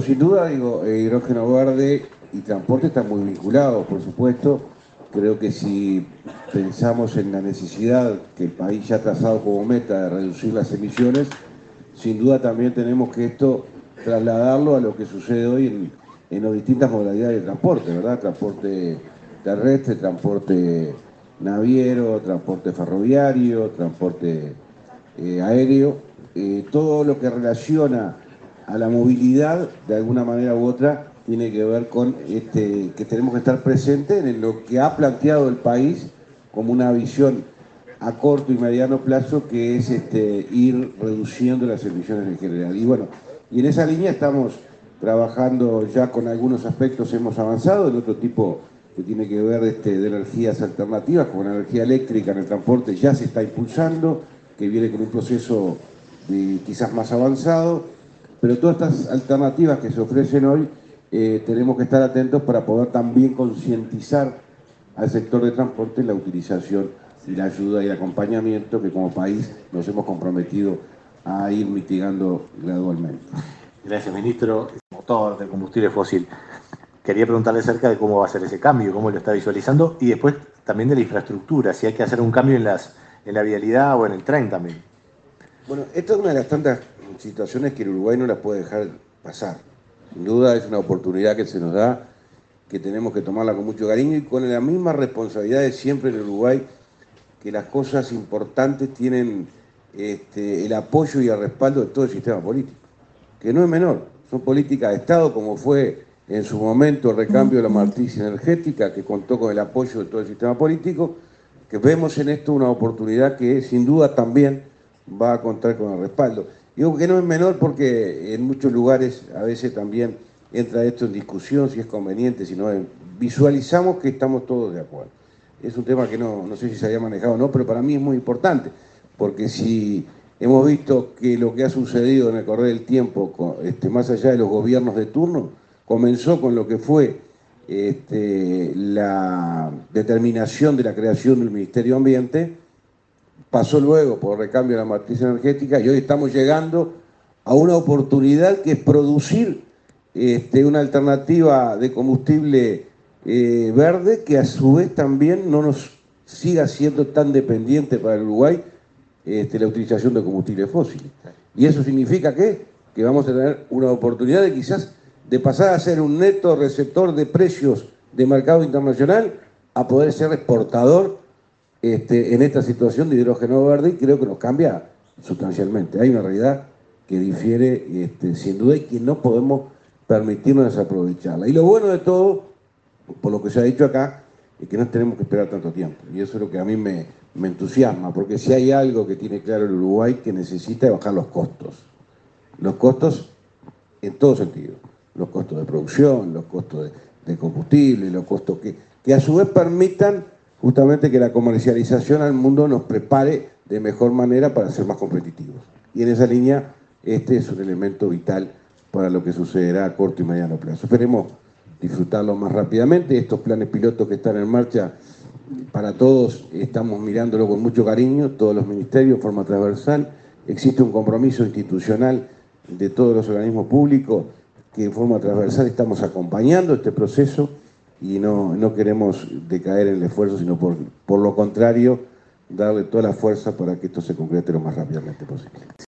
sin duda, digo, hidrógeno verde y transporte están muy vinculados, por supuesto. Creo que si pensamos en la necesidad que el país ya ha trazado como meta de reducir las emisiones, sin duda también tenemos que esto trasladarlo a lo que sucede hoy en las distintas modalidades de transporte, ¿verdad? Transporte terrestre, transporte naviero, transporte ferroviario, transporte aéreo, todo lo que relaciona a la movilidad, de alguna manera u otra, tiene que ver con que tenemos que estar presentes en lo que ha planteado el país como una visión a corto y mediano plazo, que es ir reduciendo las emisiones en general. Y bueno, y en esa línea estamos trabajando ya con algunos aspectos, hemos avanzado en otro tipo que tiene que ver de energías alternativas, como la energía eléctrica en el transporte ya se está impulsando, que viene con un proceso quizás más avanzado, pero todas estas alternativas que se ofrecen hoy tenemos que estar atentos para poder también concientizar al sector de transporte en la utilización y la ayuda y el acompañamiento que como país nos hemos comprometido a ir mitigando gradualmente. Gracias, ministro. Motor de combustible fósil. Quería preguntarle acerca de cómo va a ser ese cambio, cómo lo está visualizando, y después también de la infraestructura, si hay que hacer un cambio en la vialidad o en el tren también. Bueno, esta es una de las tantas situaciones que el Uruguay no la puede dejar pasar. Sin duda es una oportunidad que se nos da, que tenemos que tomarla con mucho cariño y con la misma responsabilidad de siempre en el Uruguay, que las cosas importantes tienen el apoyo y el respaldo de todo el sistema político, que no es menor. Son políticas de Estado, como fue en su momento el recambio de la matriz energética, que contó con el apoyo de todo el sistema político, que vemos en esto una oportunidad que sin duda también va a contar con el respaldo. Digo que no es menor porque en muchos lugares a veces también entra esto en discusión, si es conveniente, si no visualizamos que estamos todos de acuerdo. Es un tema que no sé si se había manejado o no, pero para mí es muy importante, porque si hemos visto que lo que ha sucedido en el correr del tiempo, más allá de los gobiernos de turno, comenzó con lo que fue la determinación de la creación del Ministerio de Ambiente, pasó luego por recambio de la matriz energética y hoy estamos llegando a una oportunidad que es producir una alternativa de combustible verde que a su vez también no nos siga siendo tan dependiente para el Uruguay la utilización de combustibles fósiles. Y eso significa que vamos a tener una oportunidad de quizás de pasar a ser un neto receptor de precios de mercado internacional a poder ser exportador en esta situación de hidrógeno verde, y creo que nos cambia sustancialmente. Hay una realidad que difiere sin duda y que no podemos permitirnos desaprovecharla. Y lo bueno de todo, por lo que se ha dicho acá, es que no tenemos que esperar tanto tiempo. Y eso es lo que a mí me entusiasma, porque si hay algo que tiene claro el Uruguay, que necesita bajar los costos. Los costos en todo sentido. Los costos de producción, los costos de combustible, los costos que a su vez permitan justamente que la comercialización al mundo nos prepare de mejor manera para ser más competitivos. Y en esa línea, este es un elemento vital para lo que sucederá a corto y mediano plazo. Esperemos disfrutarlo más rápidamente. Estos planes pilotos que están en marcha, para todos estamos mirándolo con mucho cariño, todos los ministerios, de forma transversal. Existe un compromiso institucional de todos los organismos públicos que en forma transversal estamos acompañando este proceso y no queremos decaer en el esfuerzo, sino por lo contrario, darle toda la fuerza para que esto se concrete lo más rápidamente posible.